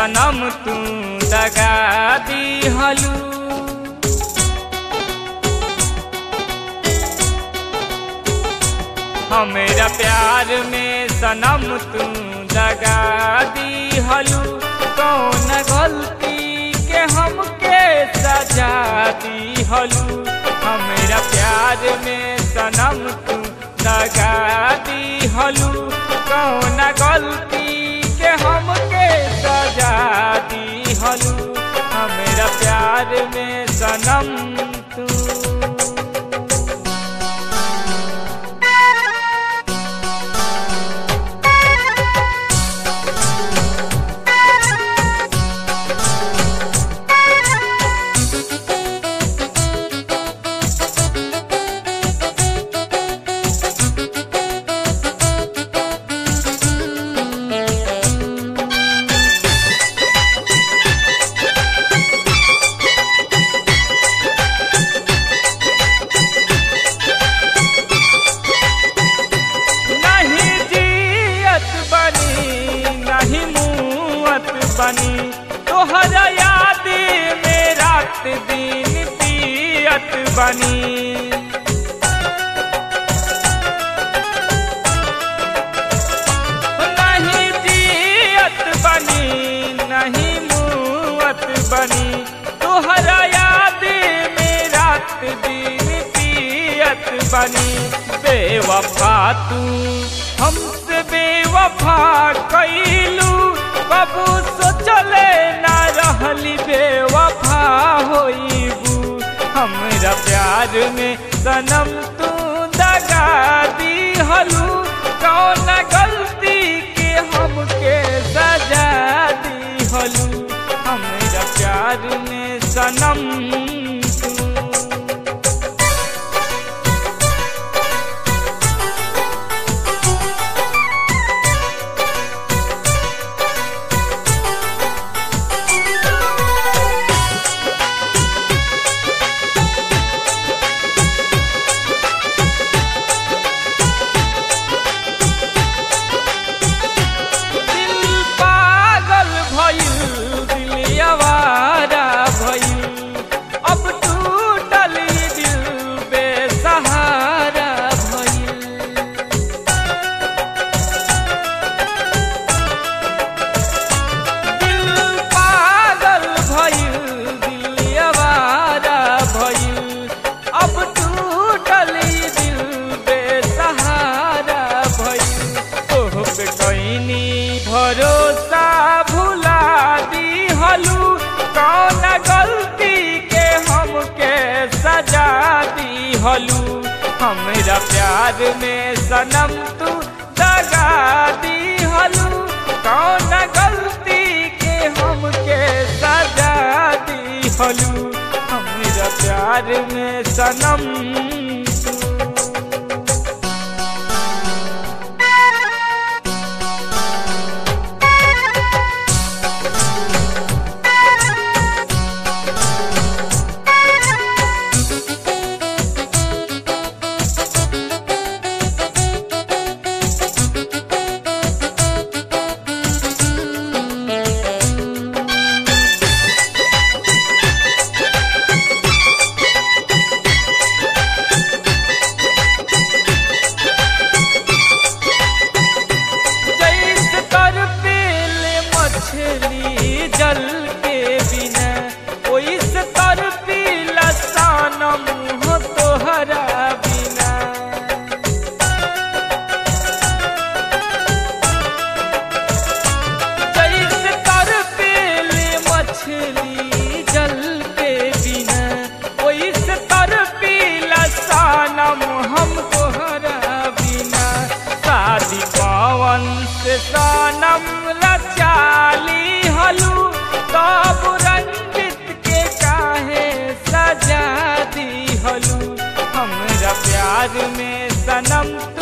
सनम तू दगा दिहलू। हमेरा प्यार में सनम तू दगा दिहलू। कौन गलती के हमके सजा दिहलू। हमेरा प्यार में सनम तू दगा दिहलू। कौन गलती के हमके सजा दिहलू। हमेरा प्यार में सनम तू। बनी तोहरा याद में रात दिन पियत बनी। नहीं जियत बनी नहीं मुअत बनी। तोहरा याद में रात दिन पियत बनी। बेवफा तू हमसे बेवफा कैलू। बाबू सोचले ना रहली बेवफा होइबू। हमरा प्यार में सनम तू दगा दिहलू। कौन गलती के हमके सजा दिहलू। हमरा प्यार में सनम तू। भरोसा भुला दिहलू। कौन गलती के हमके सजा दिहलू। हमरा प्यार में सनम तू दगा दिहलू। कौन गलती के हमके सजा दिहलू। हमरा प्यार में सनम तू। जल के बिना ओइसे तरपीला सनम हो तोहरा बिना। जैसे तरपीले मछली जल के बिना ओइसे तरपीला सनम हम तोहरा बिना। शादी पवन से सनम लचाली हलू। तब रंजित के काहे सजा दिहलू। हमरा प्यार में सनम